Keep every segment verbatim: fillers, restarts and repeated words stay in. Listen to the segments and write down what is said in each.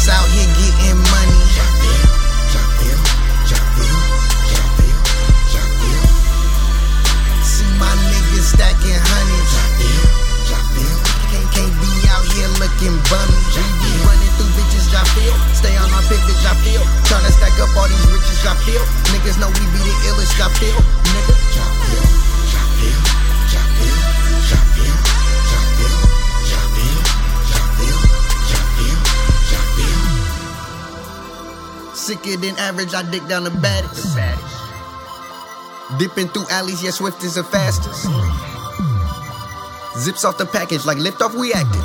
just out here getting money. Jafiel, Jafiel, Jafiel, Jafiel, Jafiel. See my niggas stacking hundreds. Jafiel, Jafiel. Can't, can't be out here looking bummy. We be running through bitches, Jafiel. Stay on our pivot, Jafiel. Tryna stack up all these riches, Jafiel. Niggas know we be the illest, Jafiel. Nigga, Jafiel, Jafiel, Jafiel, Jafiel, Jafiel, Jafiel, Jafiel, Jafiel, Jafiel. Sicker than average, I dick down the baddest. Dipping through alleys, yeah, swift is the fastest. Zips off the package like lift off, we acting.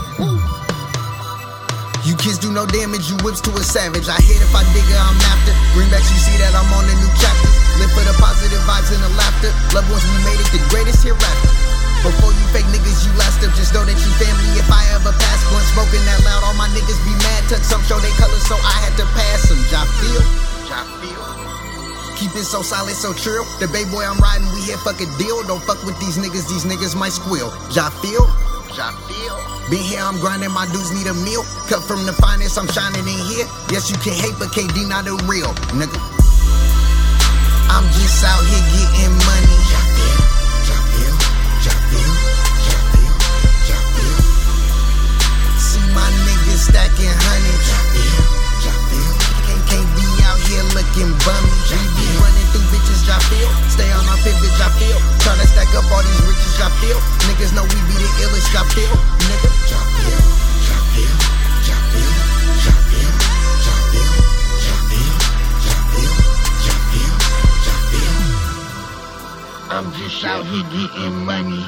You kids do no damage, you whips to a savage. I hit if I dig her, I'm after. Greenbacks, you see that I'm on a new chapter. Live for the positive vibes and the laughter. Loved ones, we made it the greatest hereafter. Before you fake niggas, you last up. Just know that you family. If I ever pass one smoking that loud, all my niggas be mad. Tuck some show they colors, so I had to pass them. Jafiel, Jafiel. Keep it so solid, so trill. The baby boy I'm riding, we here, fuck a deal. Don't fuck with these niggas, these niggas might squeal. Jafiel, Jafiel. Been here, I'm grinding, my dudes need a meal. Cut from the finest, I'm shining in here. Yes, you can hate, but K D not a real nigga. I'm just out here getting money. Jafiel, Jafiel, Jafiel, Jafiel, Jafiel. See my niggas stacking hundreds. Jafiel, Jafiel. Can't, can't be out here looking bummy. We be running through bitches, Jafiel. Stay on our pivot, Jafiel. Tryna stack up all these riches, Jafiel. Niggas know we be the illest, Jafiel. Nigga, Jafiel, Jafiel, Jafiel, Jafiel, Jafiel, Jafiel, Jafiel, Jafiel, Jafiel. I'm just out here getting money.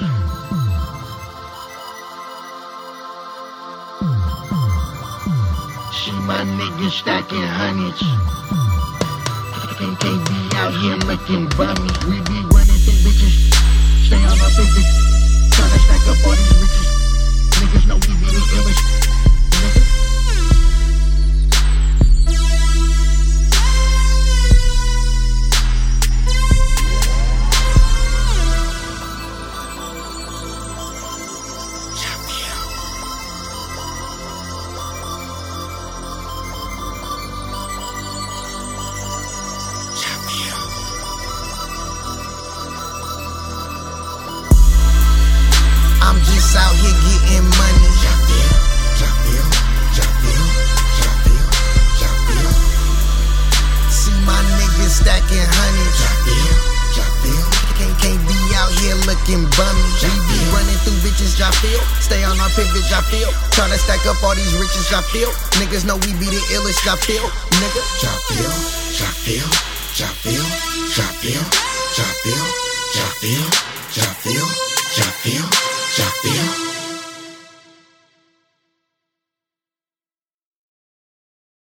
See my niggas stacking hundreds. Can't, can't be out here looking bummy. We be running through bitches. Stay on our pivot. Tryna stack up all these riches. Niggas know we be the illest. Nigga. I'm just out here getting money. Jafiel, Jafiel, Jafiel, Jafiel, Jafiel. See my niggas stacking hundreds. Jafiel, Jafiel. Can't, can't be out here looking bummy. We be running through bitches, Jafiel. Stay on our pivot, Jafiel. Tryna stack up all these riches, Jafiel. Niggas know we be the illest, Jafiel. Nigga, Jafiel, Jafiel, Jafiel, Jafiel.